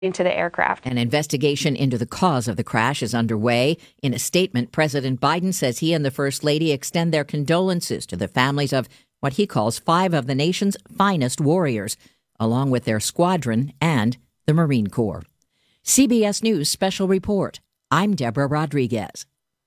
into the aircraft. An investigation into the cause of the crash is underway. In a statement, President Biden says he and the First Lady extend their condolences to the families of what he calls 5 of the nation's finest warriors, along with their squadron and the Marine Corps. CBS News Special Report. I'm Deborah Rodriguez.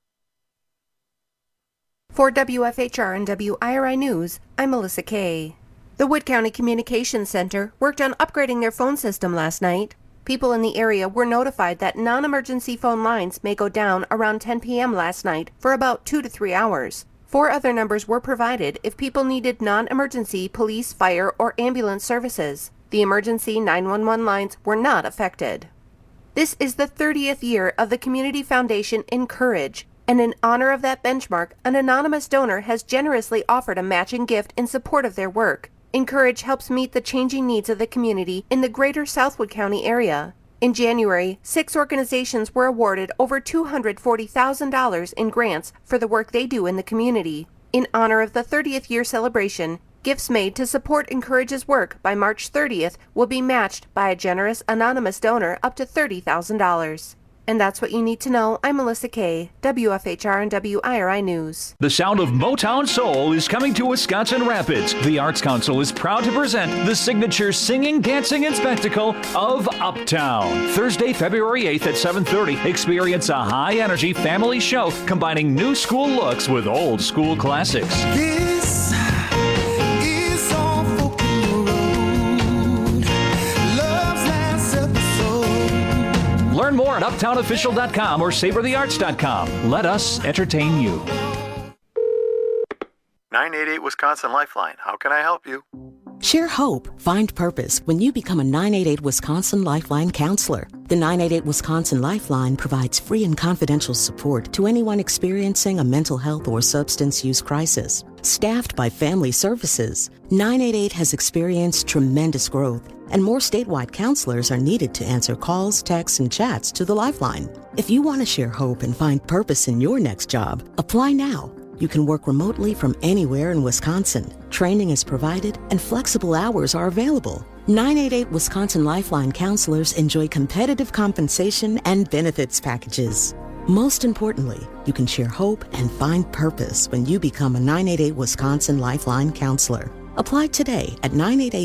For WFHR and WIRI News, I'm Melissa Kay. The Wood County Communications Center worked on upgrading their phone system last night. People in the area were notified that non-emergency phone lines may go down around 10 p.m. last night for about 2 to 3 hours. 4 other numbers were provided if people needed non-emergency police, fire, or ambulance services. The emergency 911 lines were not affected. This is the 30th year of the Community Foundation Encourage, and in honor of that benchmark, an anonymous donor has generously offered a matching gift in support of their work. Encourage helps meet the changing needs of the community in the greater Southwood County area. In January, 6 organizations were awarded over $240,000 in grants for the work they do in the community. In honor of the 30th year celebration, gifts made to support Encourage's work by March 30th will be matched by a generous anonymous donor up to $30,000. And that's what you need to know. I'm Melissa Kay, WFHR and WIRI News. The sound of Motown Soul is coming to Wisconsin Rapids. The Arts Council is proud to present the signature singing, dancing, and spectacle of Uptown. Thursday, February 8th at 7:30. Experience a high-energy family show combining new school looks with old school classics. This is all for road. Love's last episode. Learn more at uptownofficial.com or savorthearts.com. Let us entertain you. 988 Wisconsin Lifeline. How can I help you? Share hope, find purpose when you become a 988 Wisconsin Lifeline counselor. The 988 Wisconsin Lifeline provides free and confidential support to anyone experiencing a mental health or substance use crisis. Staffed by Family Services, 988 has experienced tremendous growth, and more statewide counselors are needed to answer calls, texts, and chats to the Lifeline. If you want to share hope and find purpose in your next job, apply now. You can work remotely from anywhere in Wisconsin. Training is provided and flexible hours are available. 988 Wisconsin Lifeline counselors enjoy competitive compensation and benefits packages. Most importantly, you can share hope and find purpose when you become a 988 Wisconsin Lifeline counselor. Apply today at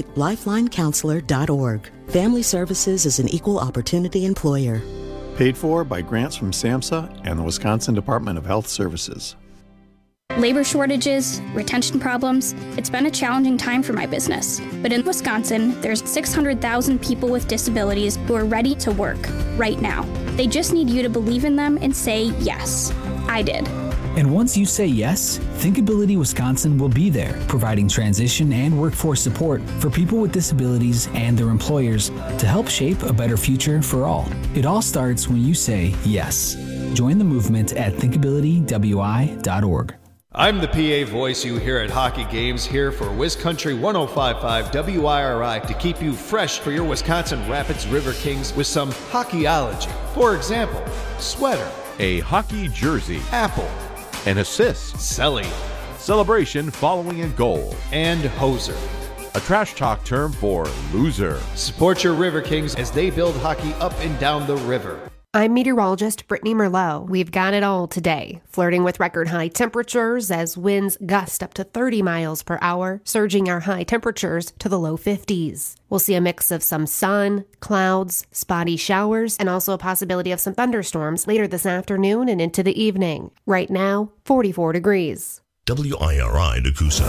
988lifelinecounselor.org. Family Services is an equal opportunity employer. Paid for by grants from SAMHSA and the Wisconsin Department of Health Services. Labor shortages, retention problems, it's been a challenging time for my business. But in Wisconsin, there's 600,000 people with disabilities who are ready to work right now. They just need you to believe in them and say yes. I did. And once you say yes, Thinkability Wisconsin will be there, providing transition and workforce support for people with disabilities and their employers to help shape a better future for all. It all starts when you say yes. Join the movement at thinkabilitywi.org. I'm the PA voice you hear at hockey games, here for WisCountry 105.5 WIRI to keep you fresh for your Wisconsin Rapids River Kings with some hockeyology. For example, sweater, a hockey jersey, apple, an assist, celly, celebration following a goal, and hoser, a trash talk term for loser. Support your River Kings as they build hockey up and down the river. I'm meteorologist Brittany Merlot. We've got it all today, flirting with record high temperatures as winds gust up to 30 miles per hour, surging our high temperatures to the low 50s. We'll see a mix of some sun, clouds, spotty showers, and also a possibility of some thunderstorms later this afternoon and into the evening. Right now, 44 degrees. WIRI Nakusa.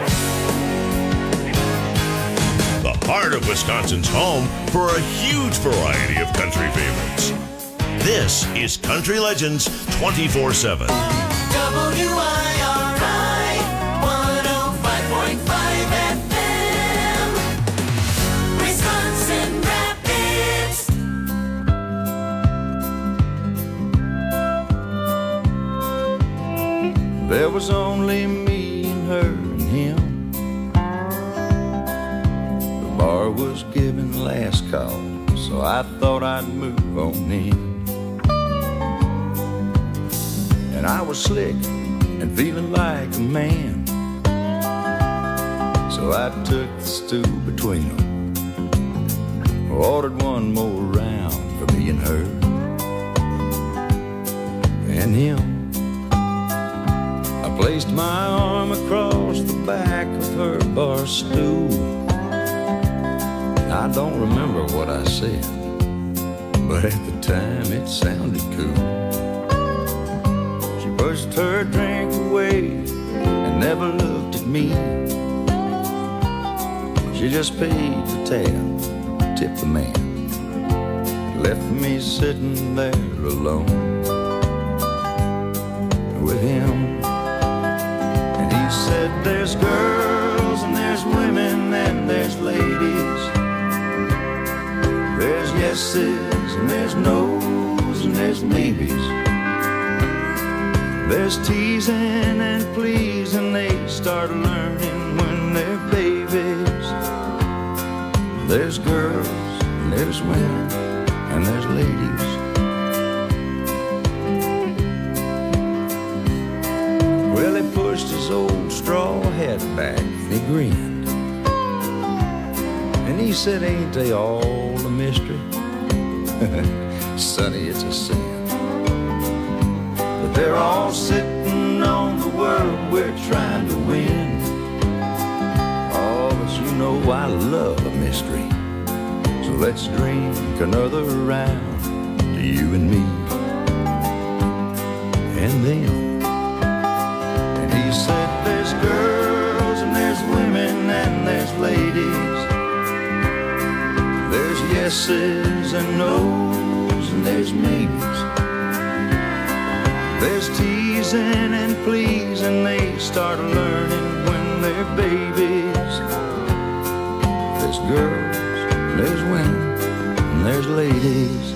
The heart of Wisconsin's home for a huge variety of country favorites. This is Country Legends 24/7. WIRI 105.5 FM. Wisconsin Rapids. There was only me and her and him. The bar was giving last call, so I thought I'd move on in. And I was slick and feeling like a man, so I took the stool between them Ordered one more round for me and her and him. I placed my arm across the back of her bar stool. I don't remember what I said, but at the time it sounded cool. She pushed her drink away and never looked at me. She just paid the tab, tipped the man, left me sitting there alone with him. And he said, there's girls and there's women and there's ladies. There's yeses and there's no's and there's maybes. There's teasing and pleasing, they start learning when they're babies. There's girls and there's women and there's ladies. Well, he pushed his old straw hat back and he grinned. And he said, ain't they all a mystery? Sonny, it's a sin. But they're all sitting on the world we're trying to win. Oh, but you know I love a mystery. So let's drink another round to you and me and them. And he said, there's girls and there's women and there's ladies. There's yeses and no's and there's maybes. There's teasing and pleasing, they start learning when they're babies. There's girls, there's women, and there's ladies.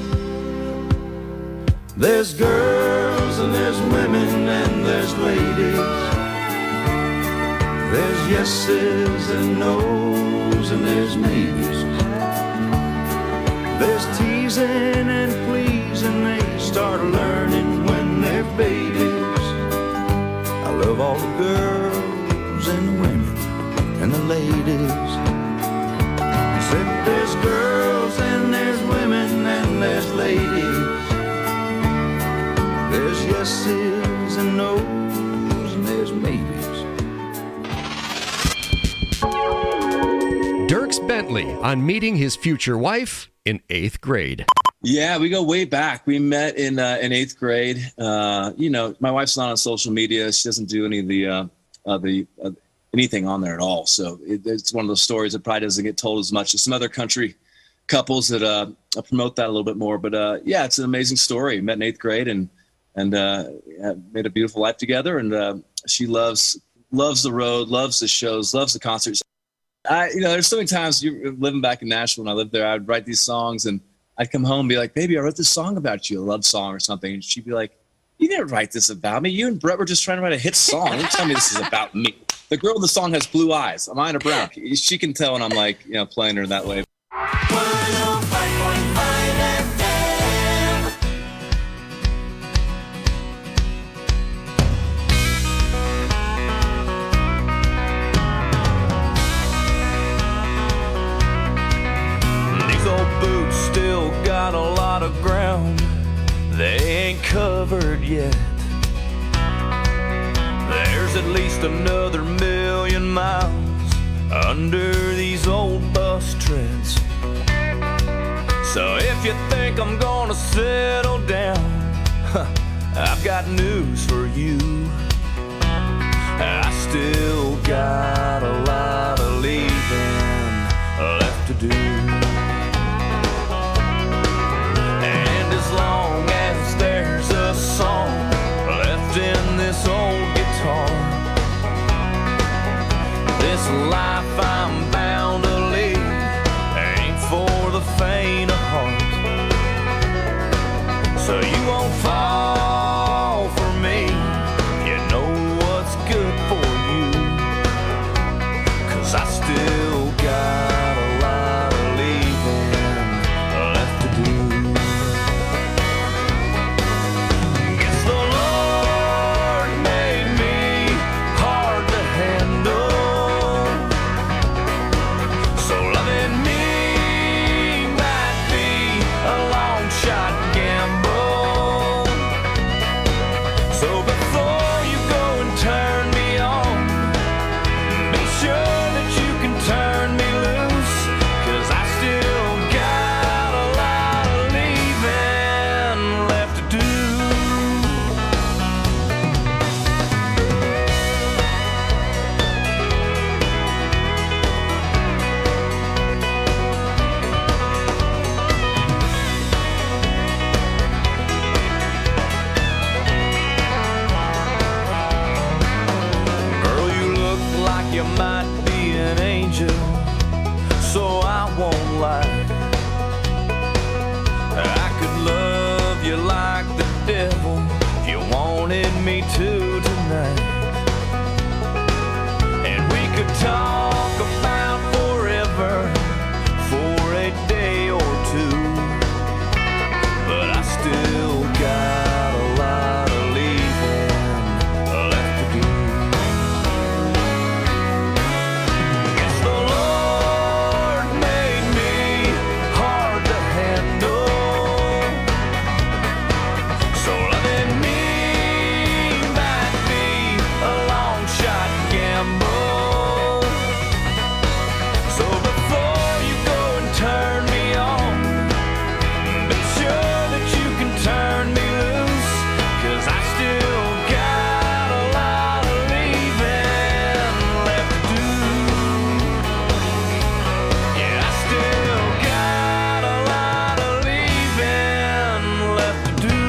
There's girls and there's women and there's ladies. There's yeses and no's and there's maybes. There's teasing and pleasing, they start learning when they're babies. I love all the girls and the women and the ladies. Said there's girls and there's women and there's ladies. There's yeses and no's and there's maybes. Dierks Bentley on meeting his future wife in 8th grade. Yeah, we go way back. We met in 8th grade. You know, my wife's not on social media. She doesn't do any of the anything on there at all. So it's one of those stories that probably doesn't get told as much as some other country couples that promote that a little bit more. But yeah, it's an amazing story. Met in 8th grade and made a beautiful life together. And she loves the road, loves the shows, loves the concerts. There's so many times living back in Nashville when I lived there, I'd write these songs and I'd come home and be like, baby, I wrote this song about you, a love song or something. And she'd be like, you didn't write this about me. You and Brett were just trying to write a hit song. Don't tell me this is about me. The girl in the song has blue eyes. Mine are brown. She can tell when I'm like, playing her that way. 105.5 FM. These old boots still got a lot of ground they ain't covered yet. There's at least another 1,000,000 miles under these old bus treads. So if you think I'm gonna settle down, I've got news for you. I still got a lot of leaving left to do. And as long as there's a song left in this old guitar, this life I'm bound to lead ain't for the faint of heart. So you won't fall for me, you know what's good for you, 'cause I still got a lot of leaving left to do. Guess the Lord made me hard to handle, so loving me you like the devil if you wanted me to tonight. And we could talk about forever for a day or two, but I still got a lot of leaving left to do. Guess the Lord made me hard to handle, so letting me might be a long shot gamble. So before you go and turn me on, be sure that you can turn me loose, 'cause I still got a lot of leaving left to do. Yeah, I still got a lot of leaving left to do.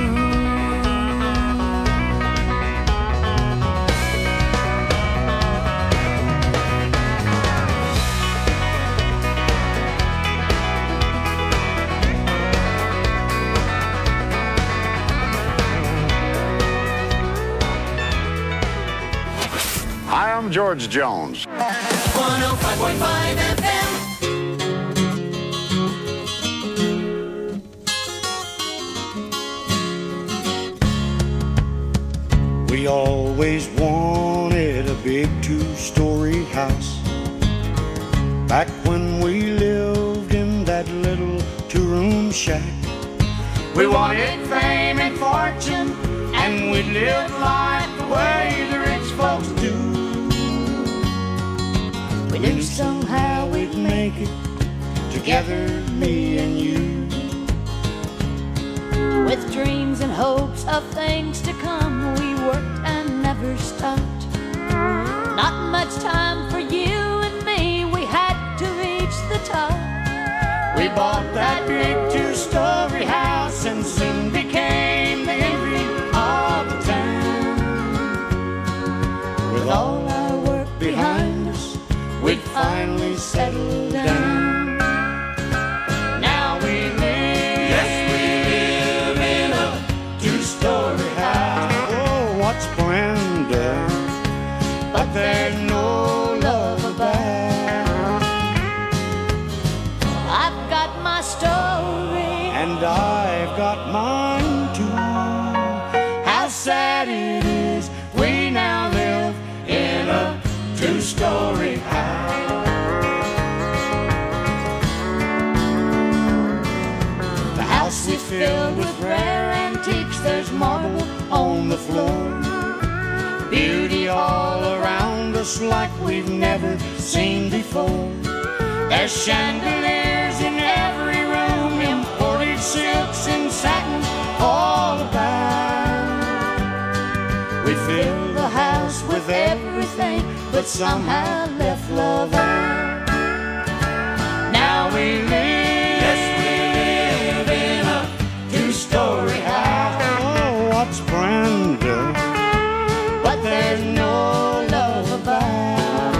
Hi, I'm George Jones. 105.5 FM. We always wanted a big two-story house. Back when we lived in that little two-room shack. We wanted fame and fortune, and we lived life the way the rich folks do. We knew somehow we'd make it together, me and you. With dreams and hopes of things to come, we worked and never stopped. Not much time for you and me, we had to reach the top. We bought that big two-story house and soon became the envy of the town. With all our work behind us, we'd finally settle down. Now we live, yes, we live in a two-story house. Oh, what splendor, but there's no love about. I've got my story, And I've got mine too. How sad it is we now live in a two-story house. The house is filled with rare antiques. There's marble on the floor, beauty all around us like we've never seen before. There's chandeliers in every room, imported silks and satins all about. We fill the house with everything, but somehow left love out. Now we live, yes, we live in a two-story house. Oh, what splendor, but there's no love about.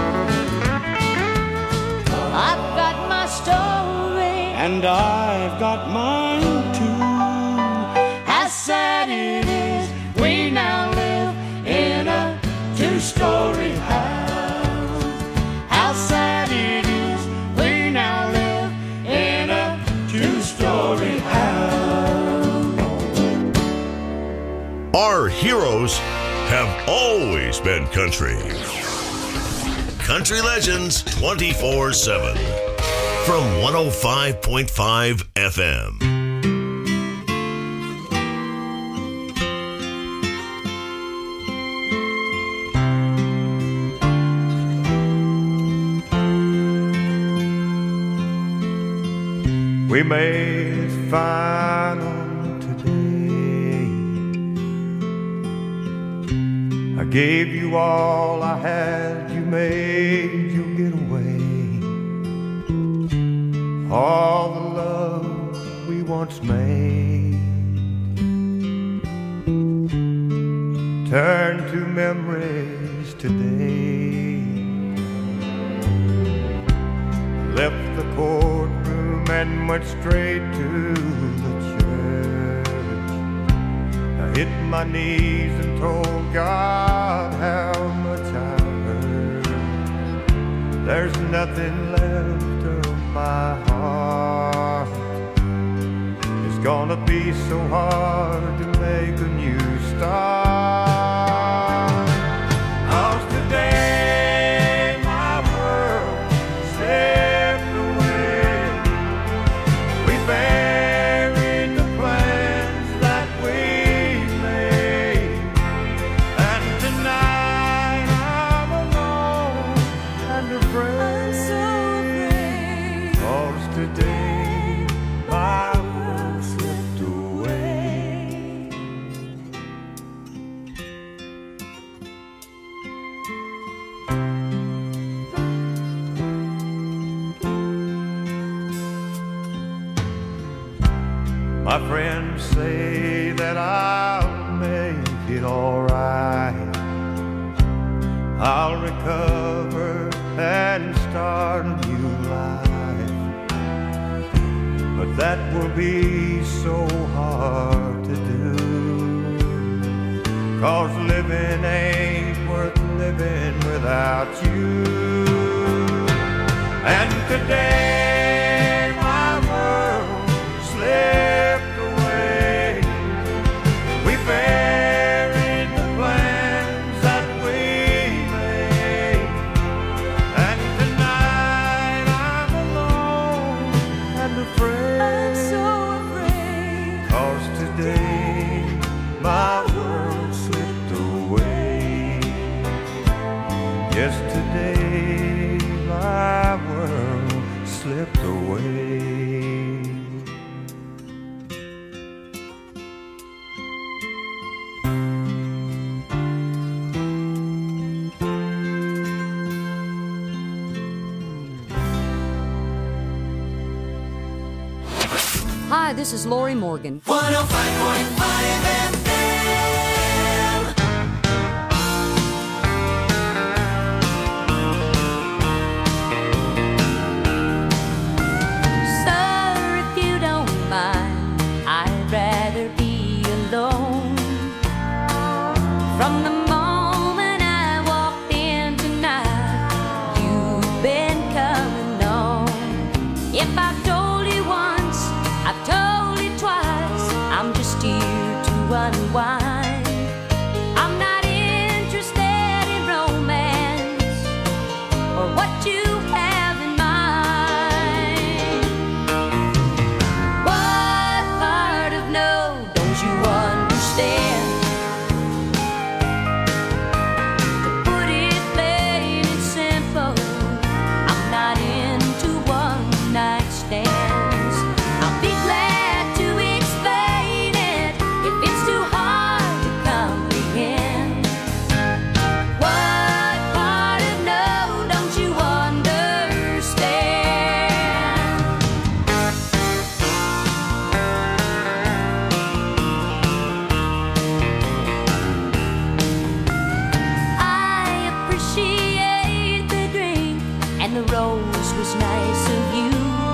I've got my story, And I've got mine too. How sad it is we now live in a two-story house. How sad it is we now live in a two-story house. Our heroes have always been country. Country Legends 24/7 from 105.5 FM. We made it final today. I gave you all I had, you made your getaway. All the love we once made turned to memories today. Left the courtroom and went straight to the church. hit my knees and told God how much I hurt. There's nothing left of my heart. It's gonna be so hard to make a new start. 'Cause today my world slipped away. We buried the plans that we made, and tonight I'm alone and afraid. I'm so afraid. 'Cause today my world slipped away. My friends say that I'll make it all right. I'll recover and start a new life. But that will be so hard to do. 'Cause living ain't worth living without you. And today my world slipped away. We buried the plans that we made, and tonight I'm alone and afraid. I'm so afraid. 'Cause today my world slipped away. Yesterday my world slipped away. Hi, this is Lori Morgan. 105.5 FM. Sir, if you don't mind, I'd rather be alone. From the moment I walked in tonight, you've been coming on. If I've told you once, I've told you twice, I'm just here to unwind. I'm not interested in romance or what you have in mind. What part of no don't you understand? To put it plain and simple, I'm not into one-night stands. I'll be glad to explain it if it's too hard to comprehend. What part of no don't you understand? I appreciate the drink and the rose was nice of you.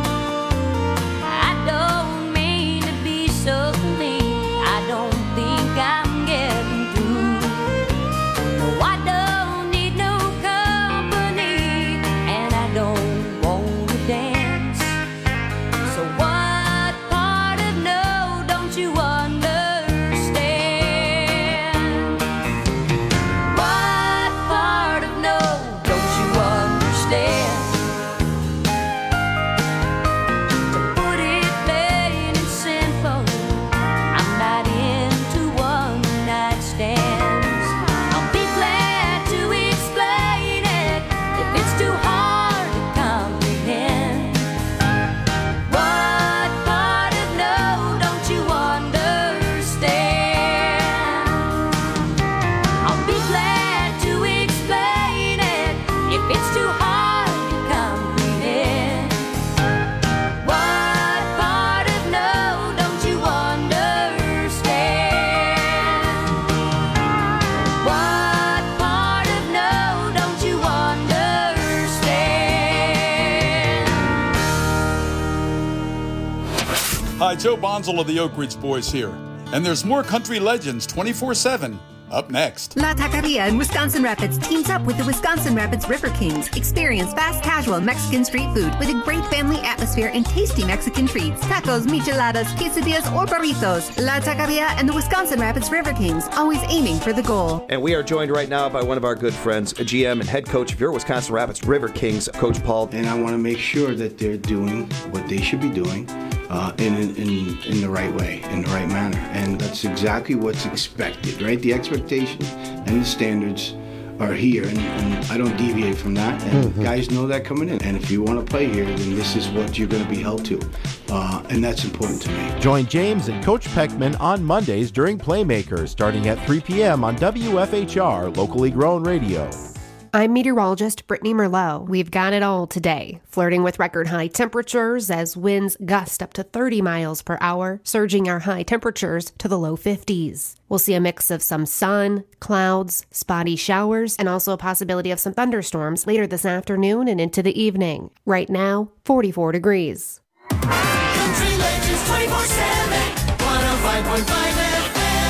I don't mean to be so mean. I don't think I'm getting through. No, I don't need no company, and I don't want to dance. So what part of no don't you understand? What part of no don't you understand? To put it plain and simple, I'm not into one-night stands. I'll be glad to explain it if it's too hard to comprehend. What part of no don't you understand? I'll be glad to explain it if it's too hard to comprehend. What part of no don't you understand? What part of no don't you understand? Hi, Joe Bonzel of the Oak Ridge Boys here. And there's more Country Legends 24/7 up next. La Taqueria in Wisconsin Rapids teams up with the Wisconsin Rapids River Kings. Experience fast, casual Mexican street food with a great family atmosphere and tasty Mexican treats. Tacos, micheladas, quesadillas, or burritos. La Taqueria and the Wisconsin Rapids River Kings, always aiming for the goal. And we are joined right now by one of our good friends, a GM and head coach of your Wisconsin Rapids River Kings, Coach Paul. And I want to make sure that they're doing what they should be doing in the right way, in the right manner. And that's exactly what's expected, right? The expectations and the standards are here, and I don't deviate from that. And guys know that coming in. And if you want to play here, then this is what you're going to be held to. And that's important to me. Join James and Coach Peckman on Mondays during Playmakers, starting at 3 p.m. on WFHR, locally grown radio. I'm meteorologist Brittany Merlot. We've got it all today. Flirting with record high temperatures as winds gust up to 30 miles per hour, surging our high temperatures to the low 50s. We'll see a mix of some sun, clouds, spotty showers, and also a possibility of some thunderstorms later this afternoon and into the evening. Right now, 44 degrees. Country Legends 24/7, 105.5 FM.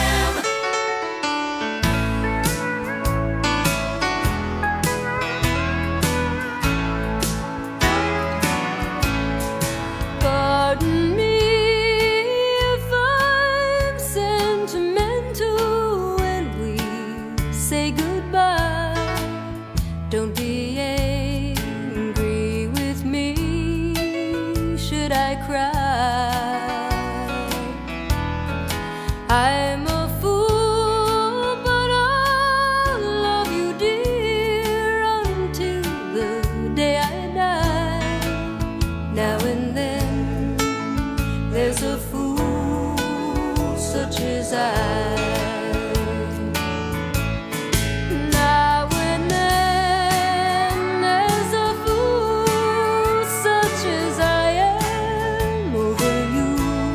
Pardon me if I'm sentimental when we say goodbye. Don't be angry with me should I cry. I'm a fool, but I'll love you, dear, until the day I die. Now and then there's a fool such as I. Now and then there's a fool such as I am over you.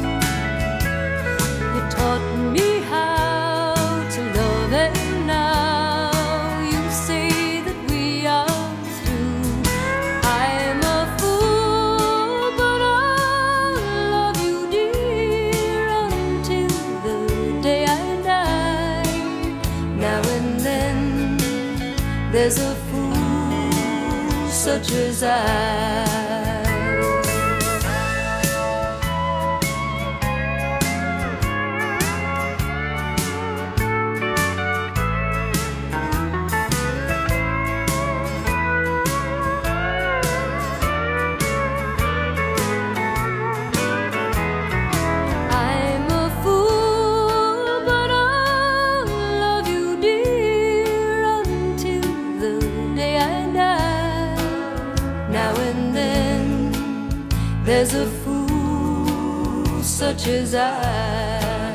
You taught me how to love, and now you say that we are through. I'm a fool, but I'll love you, dear, until the day I die. Now and then there's a fool such as I. I'm a fool, but I'll love you, dear, until the day I die. Now and then there's a fool such as I.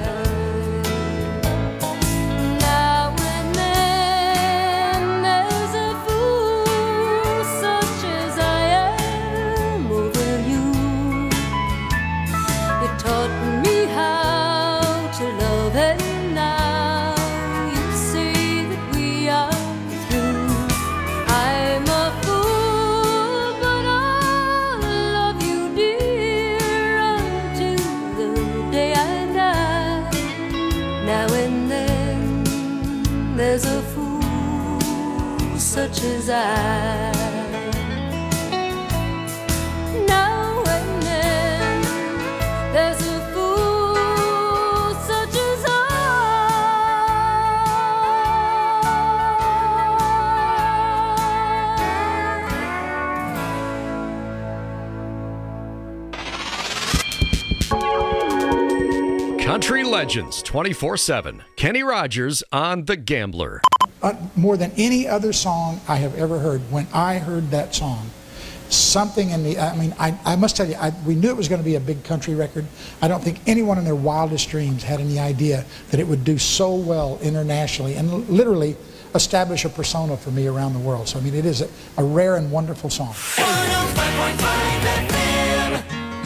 Now and then there's a fool such as I am over you. You taught me how to love, and now you say that we are through. I'm a fool, but I'll love you, dear, until the day I die. Now and then there's a fool such as I. Now and then there's a fool such as I. Country Legends 24/7. Kenny Rogers on The Gambler. More than any other song I have ever heard, when I heard that song, something in me, I must tell you, we knew it was going to be a big country record. I don't think anyone in their wildest dreams had any idea that it would do so well internationally and literally establish a persona for me around the world. So, it is a rare and wonderful song. 105.5 FM.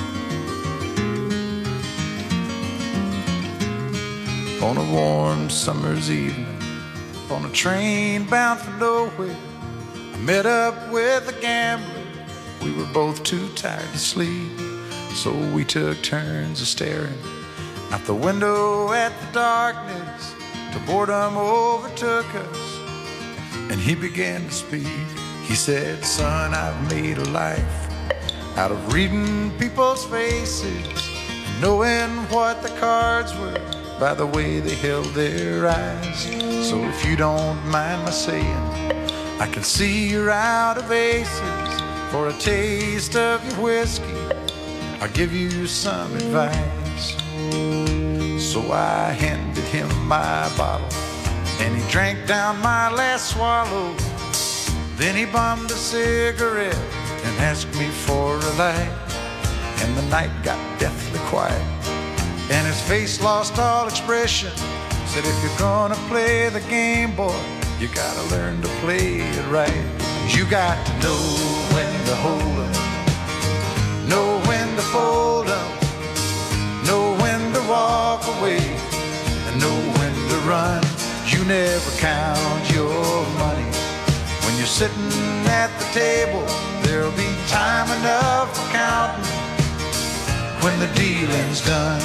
On a warm summer's evening, on a train bound for nowhere, I met up with a gambler. We were both too tired to sleep, so we took turns of staring Out the window at the darkness, the boredom overtook us, and he began to speak. He said, son, I've made a life out of reading people's faces, and knowing what the cards were by the way they held their eyes. So if you don't mind my saying, I can see you're out of aces. For a taste of your whiskey, I'll give you some advice. So I handed him my bottle, and he drank down my last swallow. Then he bummed a cigarette and asked me for a light. And the night got deathly quiet, and his face lost all expression. Said, if you're gonna play the game, boy, you gotta learn to play it right. You got to know when to hold up, know when to fold up, know when to walk away, and know when to run. You never count your money. When you're sitting at the table, there'll be time enough for counting when the dealing's done.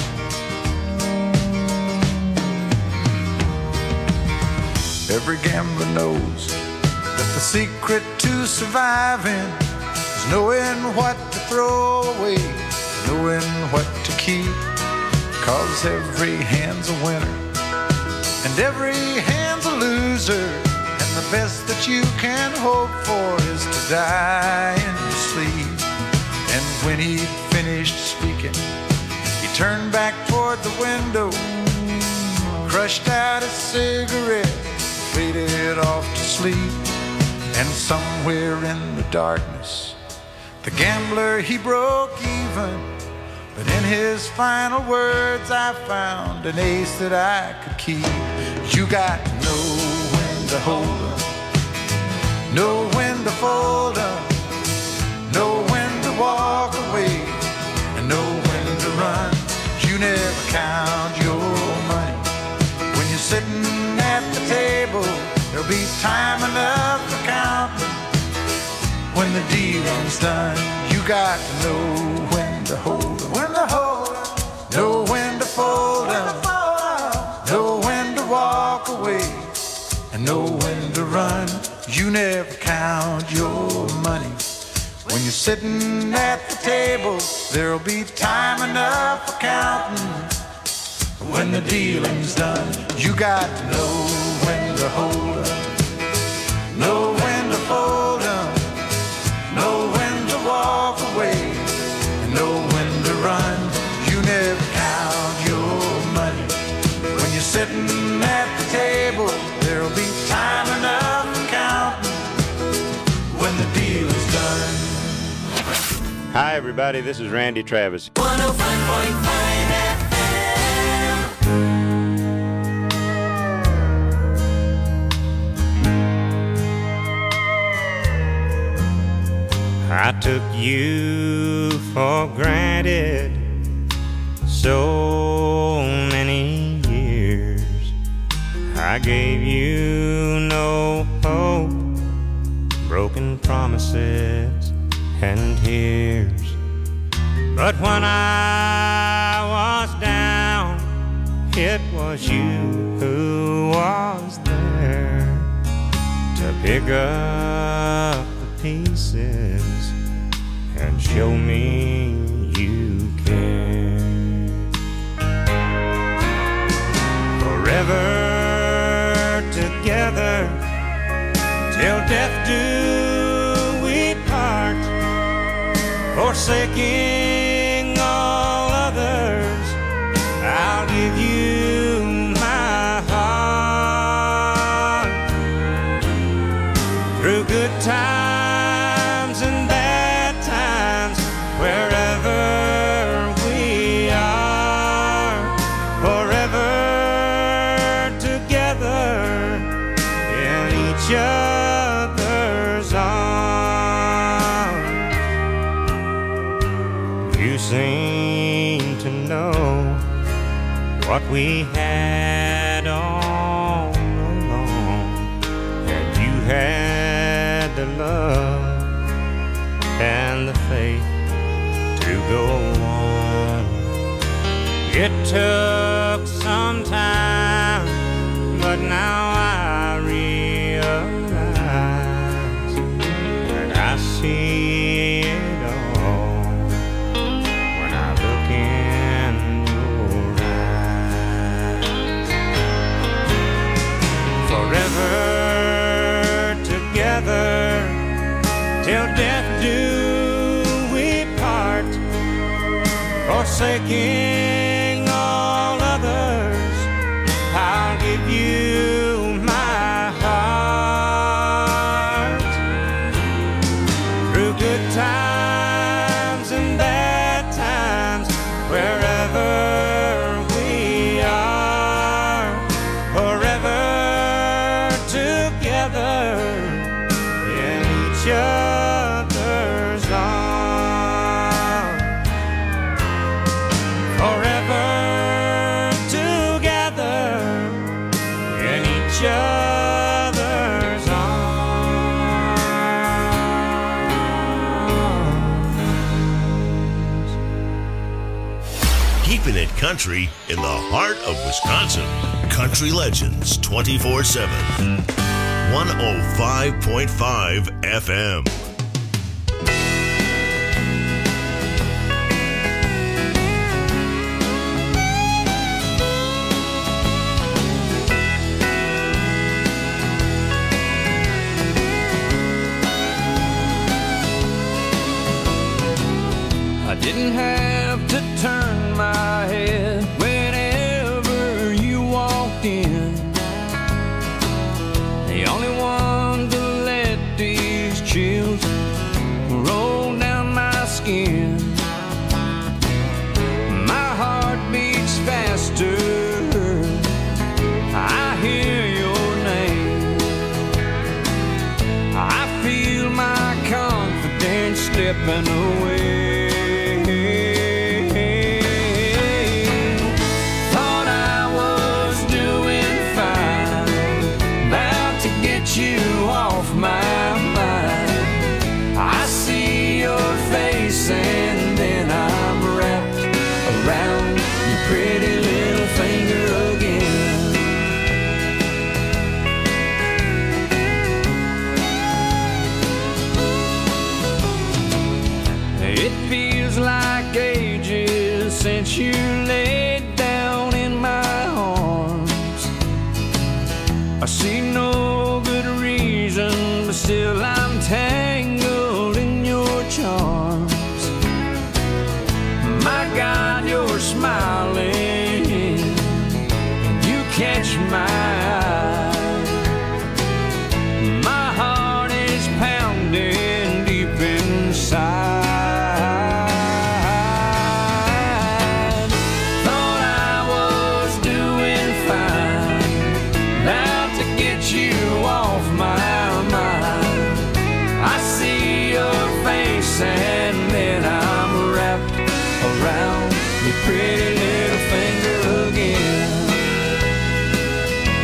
Every gambler knows that the secret to surviving is knowing what to throw away, knowing what to keep. 'Cause every hand's a winner and every hand's a loser, and the best that you can hope for is to die in your sleep. And when he'd finished speaking, he turned back toward the window, crushed out a cigarette, faded off to sleep. And somewhere in the darkness, the gambler, he broke even. But in his final words, I found an ace that I could keep. You got to know when to hold up, know when to fold up, know when to walk away, and know when to run. You never count your money. When you're sitting at the table, there'll be time enough for counting when the dealing's done. You got to know when to hold up, when to hold up, know when to fold up, know when to walk away, and know when to run. You never count your money. When you're sitting at the table, there'll be time enough for counting when the dealing's done. You got to know when to hold up, know when to fold up, know when to walk away, and know when to run. You never count your money. When you're sitting at the table, there'll be time enough for counting when the deal is done. Hi, everybody. This is Randy Travis. 105.5 FM. I took you for granted so many years. I gave you no hope, broken promises and tears. But when I was down, it was you who was there to pick up the pieces and show me you care. Forever together till death do we part, forsaking all others. I'll give you my heart. Through good times and bad times, wherever we are, forever together in each other's arms. You seem to know what we had all along, and you had the love and the faith to go on. It took some time, but now I realize that I see it all when I look in your eyes. Forever together till death do we part, forsaking all others. I'll give you my heart. Through good times and bad times, wherever we are, forever together in each other's arms. Forever together in each other's arms. Keeping it country in the heart of Wisconsin. Country Legends 24/7. 105.5 FM. I didn't have to turn my head whenever you walked in. The only one to let these chills roll down my skin. My heart beats faster, I hear your name. I feel my confidence slipping away. Thought I was doing fine, about to get you off my mind. I see your face and then I'm wrapped around your pretty little finger again. It feels like ages since you laid down in my arms. I see no good reason, but still I'm tangled in your charms. My God, you're smiling, and you catch my eye. My heart is pounding deep inside. Thought I was doing fine, about to get you off my mind. I see your face and then I'm wrapped around your pretty little finger again.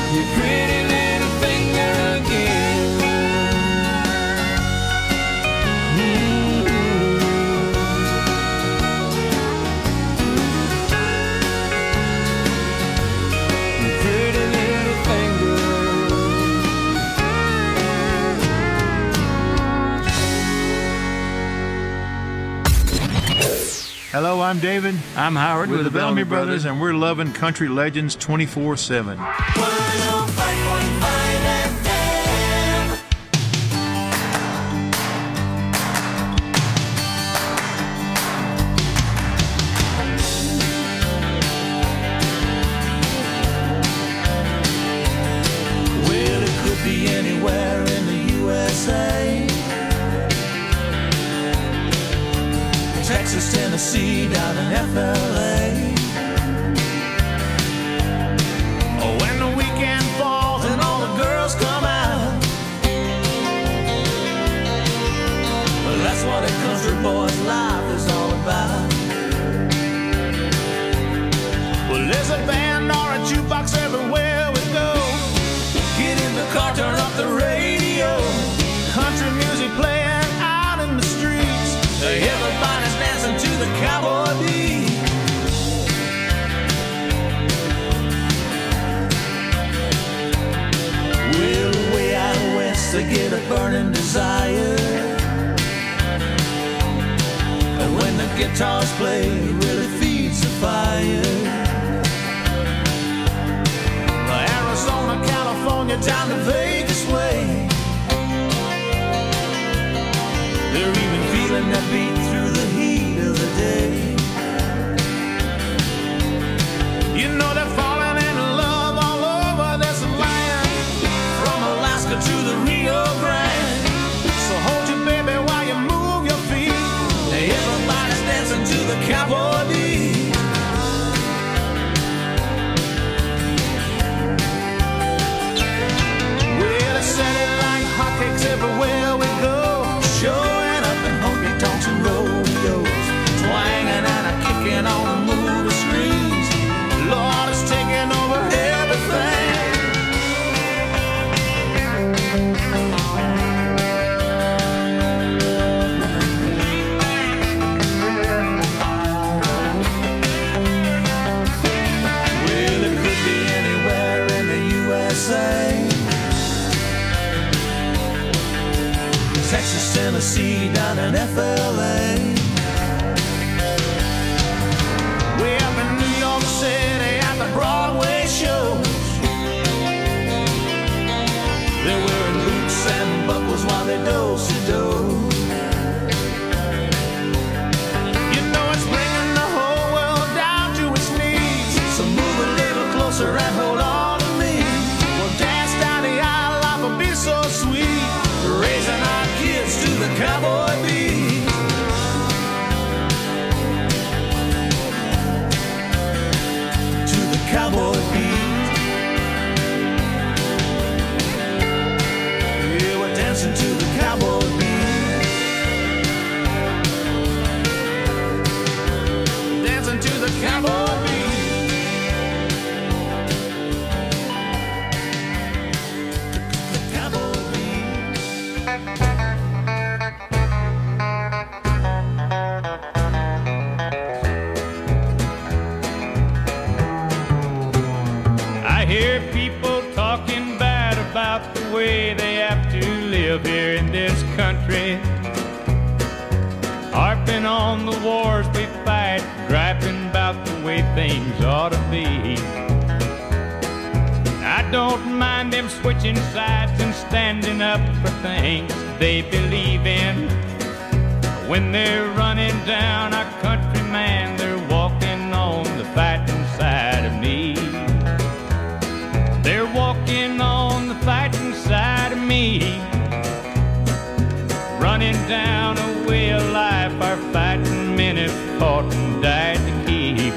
your pretty little finger again. Your pretty little finger. Hello, I'm David. I'm Howard with the Bellamy Brothers, and we're loving Country Legends 24/7. 105.5 FM. Well, it could be anywhere in the USA. Texas, Tennessee, down in FLA. Oh, when the weekend falls and all the girls come out. Well, that's what a country boy's life is all about. Well, there's a band or a jukebox everywhere we go. Get in the car, turn up the radio. Country music playing out in the streets. Everybody's dancing to the cowboy beat. Well, way out west they get a burning desire. And when the guitars play, it really feeds the fire. Arizona, California, down to Vegas way. They're even feeling that beat through the heat of the day. You know they're falling in love all over this land, from Alaska to the Rio Grande. So hold your baby while you move your feet. Everybody's dancing to the cowboy beat. Well, they set it like hotcakes everywhere we go. Showing up in honky-tonks and rodeos, twanging and a kicking on the movie screens. Lord is taking over everything. Well, it could be anywhere in the USA. Texas, Tennessee, down in FLA. Way up in New York City at the Broadway shows. They're wearing boots and buckles while they do-si-do. You know it's bringing the whole world down to its knees. So move a little closer and hold on to me. We'll dance down the aisle, life will be so sweet. Raising our kids to the cowboy beat. To the cowboy beat. Yeah, we're dancing to the cowboy beat. Dancing to the cowboy beat. The cowboy beat. I hear people talking bad about the way they have to live here in this country, harping on the wars we fight, griping about the way things ought to be. I don't mind them switching sides and standing up for things they believe in. When they're running down our country, man, they're walking on the fighting side of me. They're walking on the fighting side of me, running down a way of life our fighting men have fought and died to keep.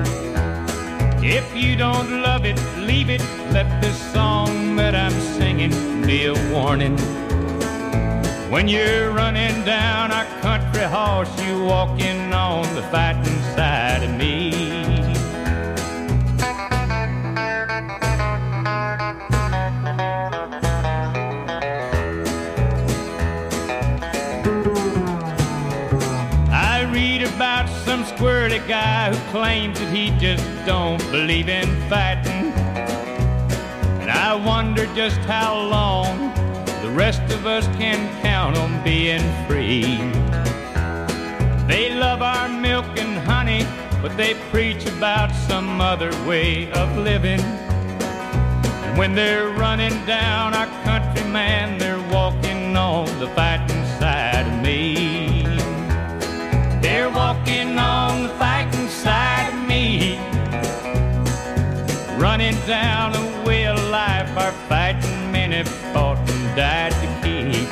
If you don't love it, leave it. Let this song that I'm singing be a warning. When you're running down our country horse, you walking on the fighting side of me. guy who claims that he just don't believe in fighting. And I wonder just how long the rest of us can count on being free. They love our milk and honey, but they preach about some other way of living. And when they're running down our country, man, they're walking on the fighting side of me. They're walking on the fighting side of me. Running down a way of life our fighting men have fought and died to keep.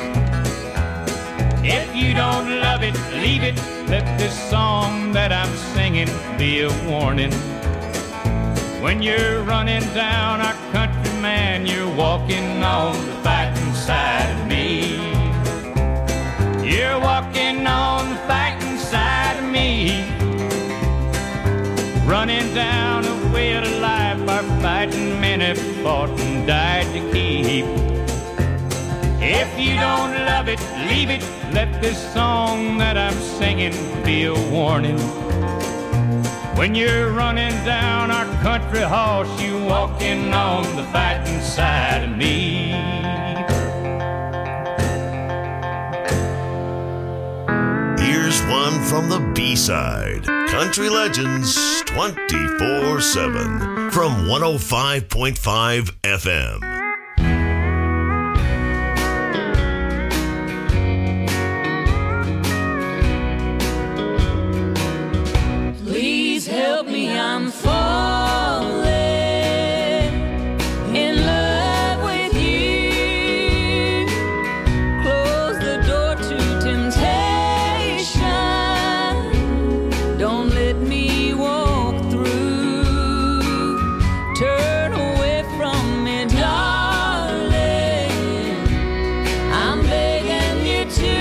If you don't love it, leave it. Let this song that I'm singing be a warning. When you're running down our country, man, you're walking on the fighting side of me. You're walking on the fighting side of me. Running down a way of life our fighting men have fought and died to keep. If you don't love it, leave it. Let this song that I'm singing be a warning. When you're running down our country horse, you walking on the fighting side of me. Here's one from the B-side. Country Legends 24/7 from 105.5 FM. Please help me, I'm falling in love with you. Close the door to temptation. Don't let me walk through. Turn away from me, darling. I'm begging you to.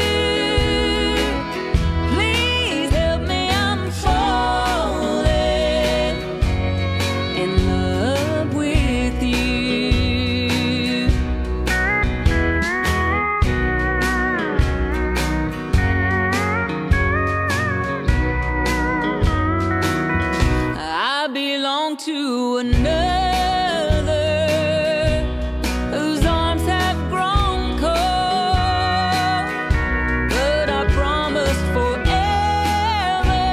Please help me, I'm falling in love with you. I belong to another whose arms have grown cold, but I promised forever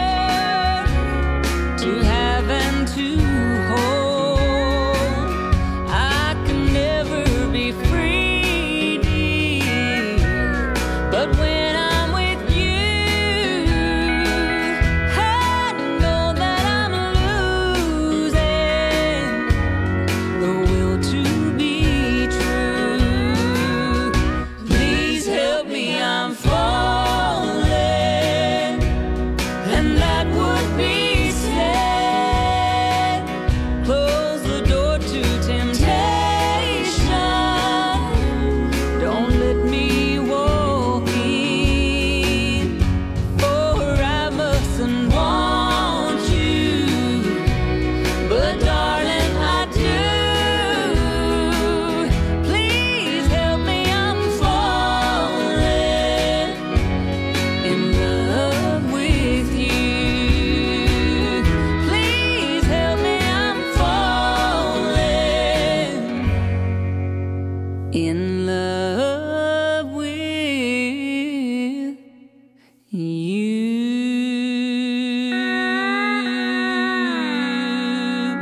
to have and to hold. I can never be free, dear, but when I'm with you, I know that I'm losing the will to be true. Please help me, I'm falling, and that would be sad. Close the door to temptation. Don't let me walk in, for I mustn't want you, but darling, I do. Please help me, I'm falling in love with you. Please help me, I'm falling in love with you.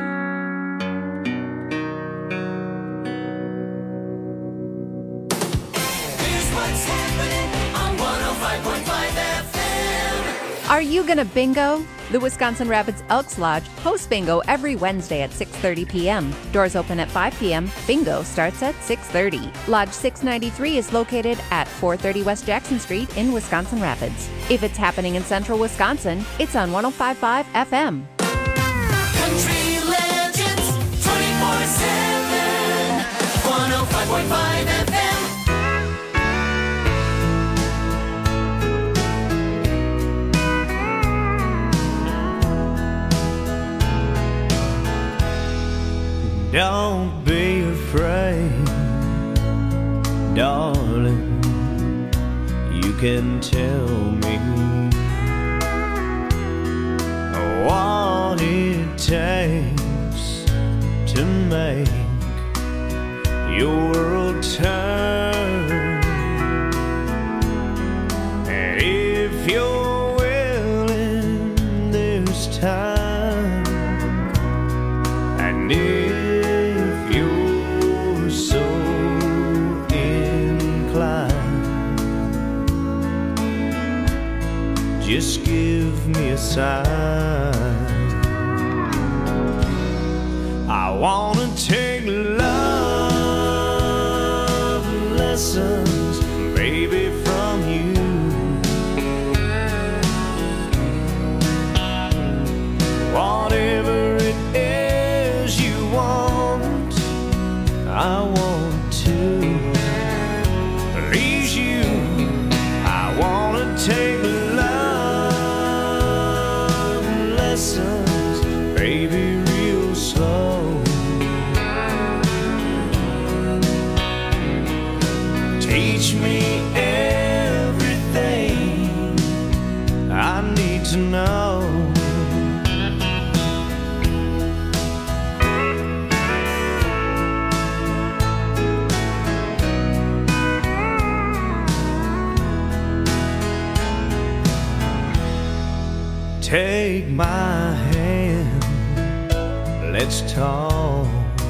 Here's what's happening on 105.5 FM. Are you gonna bingo? The Wisconsin Rapids Elks Lodge hosts bingo every Wednesday at 6:30 p.m. Doors open at 5 p.m. Bingo starts at 6:30. Lodge 693 is located at 430 West Jackson Street in Wisconsin Rapids. If it's happening in central Wisconsin, it's on 105.5 FM. Country Legends 24/7. 105.5 FM. Don't be afraid, darling. You can tell me takes to make your world turn. And if you're willing, there's time. And if you're so inclined, just give me a sign. I wanna take love lessons, baby, from you. Whatever it is you want, I want to please you. I wanna take love lessons, baby, real slow. Teach me everything I need to know. Take my hand, let's talk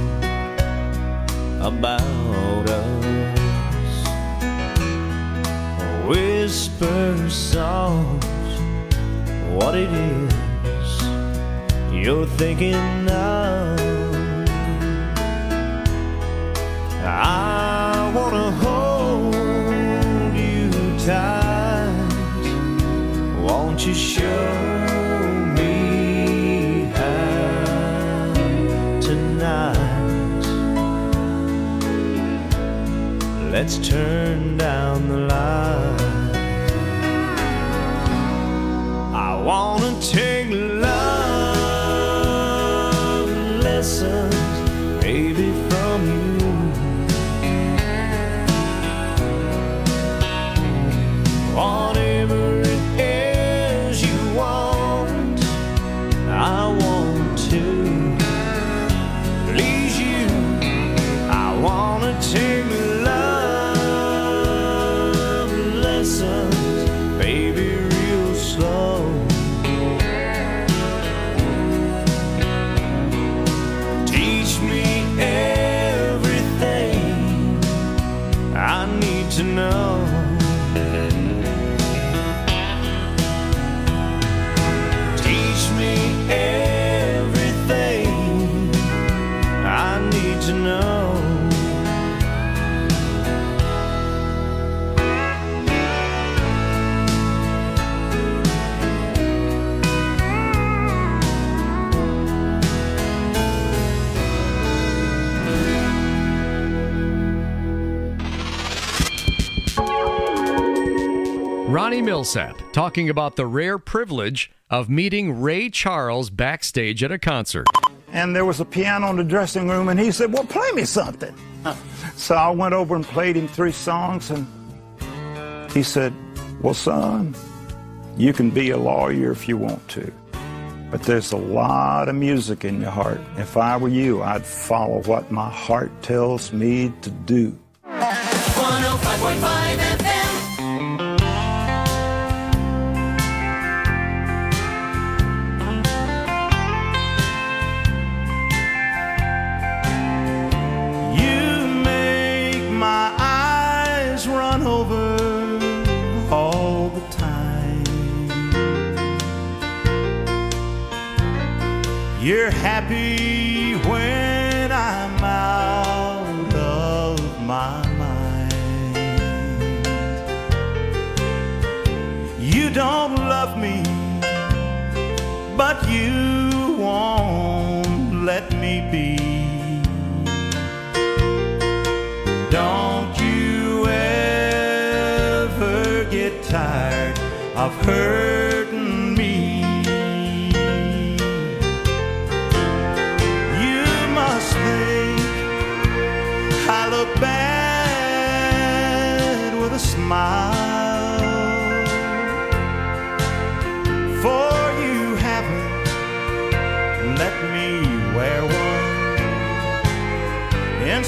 about us. Whisper soft what it is you're thinking of. I wanna hold you tight. Won't you show me how tonight? Let's turn down the light. I wanna take love lessons, baby, from you. Whatever it is you want, I want to please you. I wanna take love lessons, baby, real slow. Teach me everything I need to know. Teach me everything I need to know. Ronnie Millsap talking about the rare privilege of meeting Ray Charles backstage at a concert. And there was a piano in the dressing room, and he said, well, play me something. So I went over and played him 3 songs, and he said, well, son, you can be a lawyer if you want to, but there's a lot of music in your heart. If I were you, I'd follow what my heart tells me to do. 105.5 FM. You make my eyes run over all the time. You're happy when I'm out of my mind. You don't love me, but you won't let me be. Don't you ever get tired of hurting me. You must think I look bad with a smile, for you haven't let me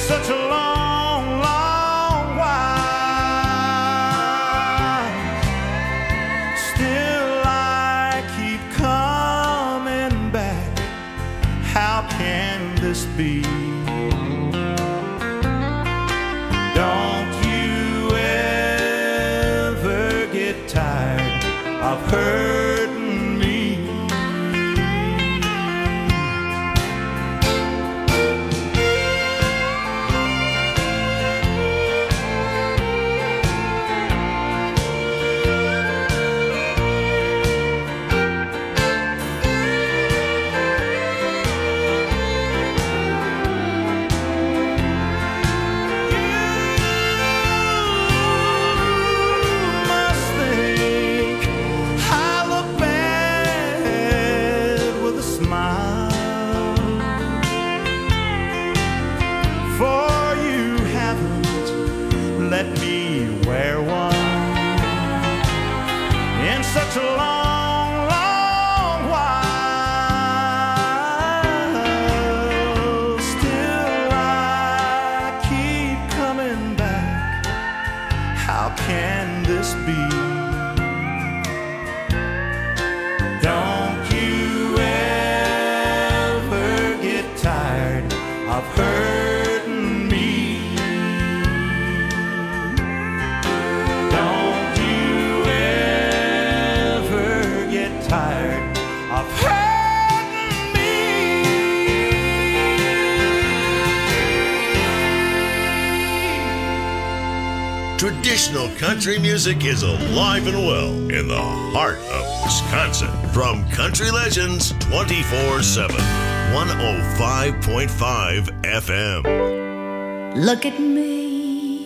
such a long, long while. Still I keep coming back. How can this be? Don't you ever get tired of hurting me? Such a long, long while. Still I keep coming back. How can this be? Don't you ever get tired of hurting me? Don't you tired of hurting me? Traditional country music is alive and well in the heart of Wisconsin. From Country Legends 24/7, 105.5 FM. Look at me,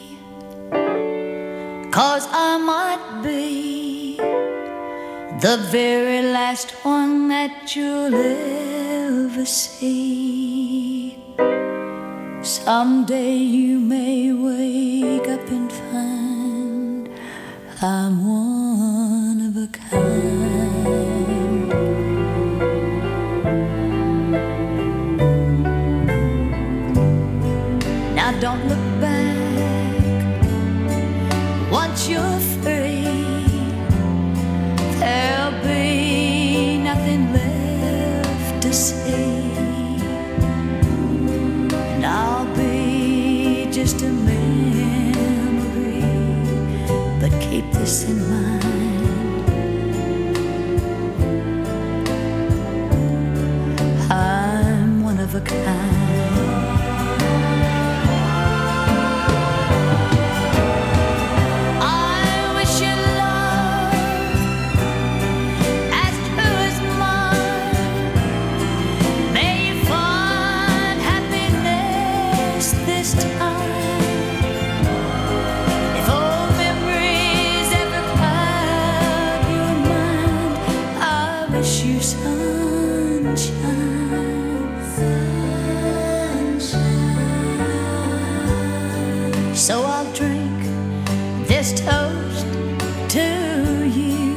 'cause I might be the very last one that you'll ever see. Someday you may wake up and find I'm one of a kind. Now don't look back once you're free. There'll be nothing left to say, and I'll be just a memory. But keep this in mind, I'm one of a kind. So I'll drink this toast to you.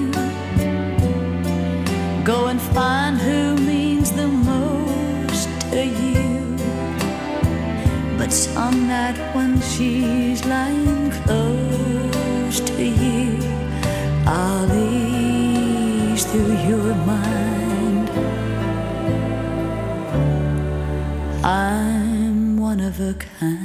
Go and find who means the most to you. But some night when she's lying close to you, I'll ease through your mind. I'm one of a kind.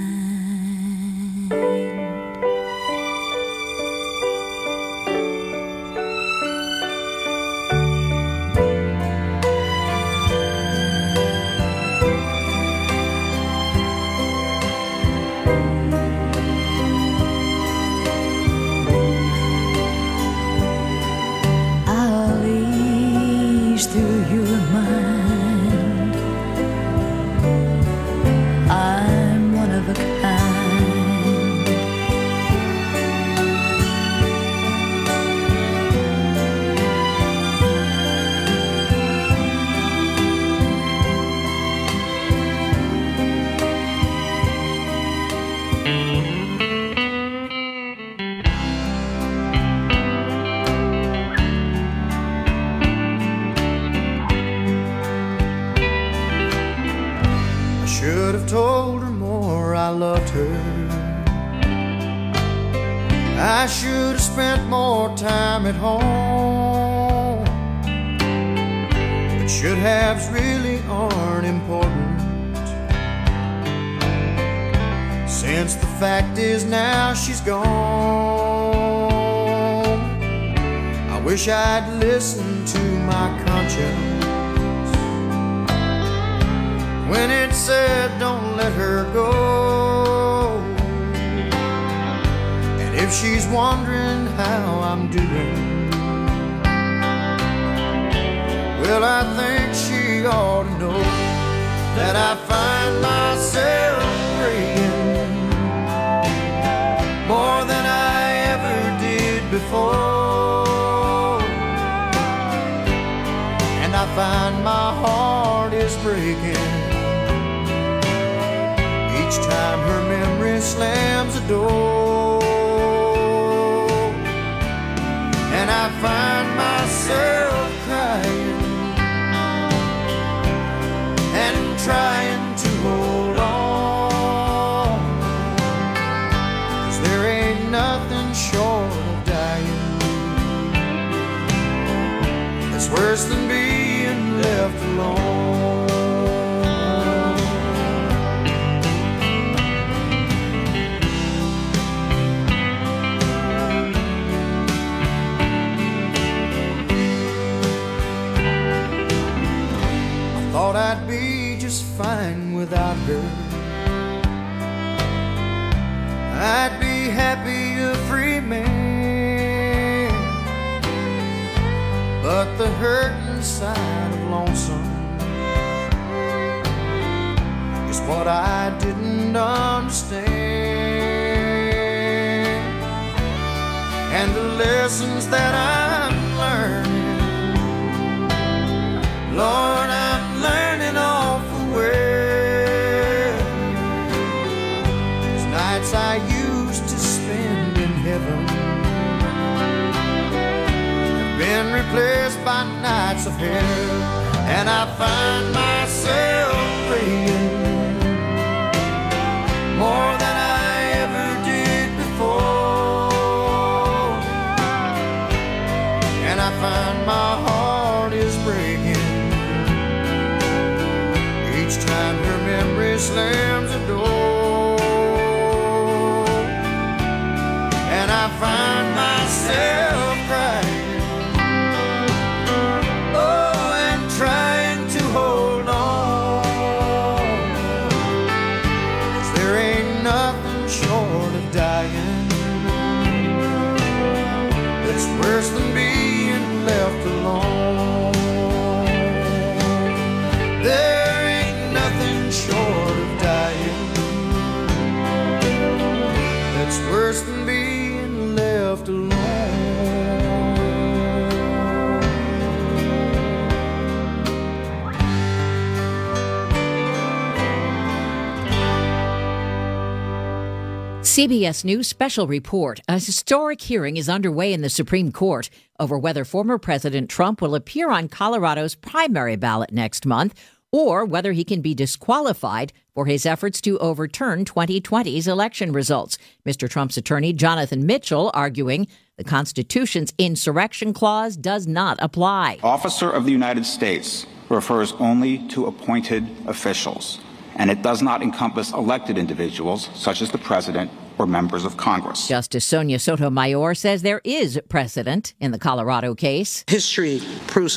her. I should have spent more time at home, but should haves really aren't important, since the fact is now she's gone. I wish I'd listened to my conscience when it said don't let her go. And if she's wondering how I'm doing, well, I think she ought to know that I find myself praying more than I ever did before. And I find my heart is breaking each time her memory slams the door. And I find myself crying and trying to hold on, 'cause there ain't nothing short of dying that's worse than being left alone. Thought I'd be just fine without her. I'd be happy a free man, but the hurt inside of lonesome is what I didn't understand. And the lessons that I'm learning, Lord, I'm learning awful well. These nights I used to spend in heaven have been replaced by nights of hell. And I find myself praying more than I ever did before. And I find my heart is breaking each time her memory slams the door. And I find myself crying, oh, and trying to hold on, 'cause there ain't nothing short of dying that's worse than being left alone. There ain't nothing short of dying that's worse than being left alone. CBS News special report. A historic hearing is underway in the Supreme Court over whether former President Trump will appear on Colorado's primary ballot next month, or whether he can be disqualified for his efforts to overturn 2020's election results. Mr. Trump's attorney, Jonathan Mitchell, arguing the Constitution's insurrection clause does not apply. Officer of the United States refers only to appointed officials, and it does not encompass elected individuals such as the president or members of Congress. Justice Sonia Sotomayor says there is precedent in the Colorado case. History proves